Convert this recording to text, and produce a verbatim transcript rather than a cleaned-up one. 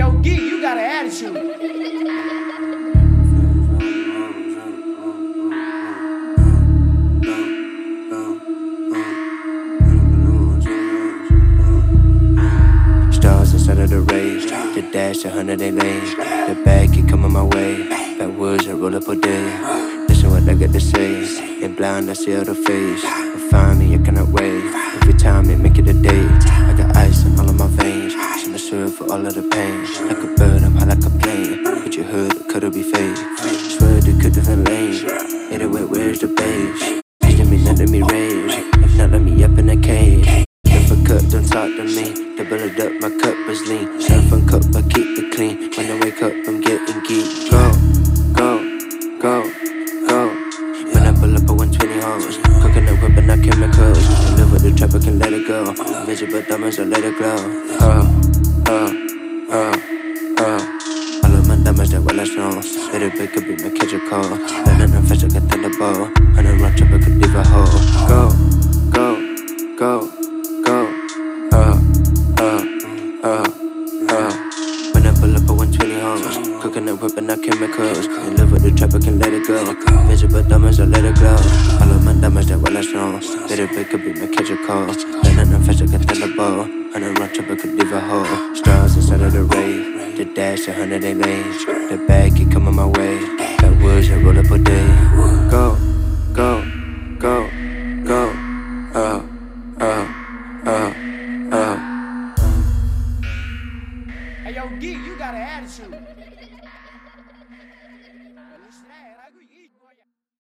yo, Gee, you got an attitude. Stars inside of the race, the dash, a hundred they lanes. The bag keep coming my way, backwoods and roll up all day. Listen what I got to say, in blind I see all the face. And find me, I cannot wait, every time they make it a day. I got ice in all of my veins, some serve for all of the pain. Like a bird, I'm high like a plane, but you heard it could've be fake. Swear they could different lanes, anyway, where's the base? Please let me, not let me rage, if not let me up in a cage. If I cut, don't talk to me. Double it up, my cup is lean. Surf and cup, I keep it clean. When I wake up, I'm getting geek. Go, go, go, go. When I pull up a one twenty hoes, cooking up, whipping out chemicals. I live with the trap, I can let it go. Invisible diamonds, I let it glow. Oh, oh, oh, oh. All of my diamonds, that well I strong. Let it big, could be my catch a call. Let it fast, I can thunder ball. And I run trap, I could leave a hole. Go, go, go. Uh, uh, uh, uh. When I pull up a one twenty hoes, cooking up, whipping out chemicals. And live with the trap, I can let it go. Visible diamonds, I let it glow. All of my diamonds, that well I strong. Let it big, could be my catch a call. Let it fast, I can thunder ball. And I run trap, I could leave a hole. Stars inside of the rave, the dash, a hundred they lanes. The bag keep coming my way, backwoods and roll up all day. Go, go, go, go, uh, uh, uh. Uh. Hey, yo, Gee, you got an attitude.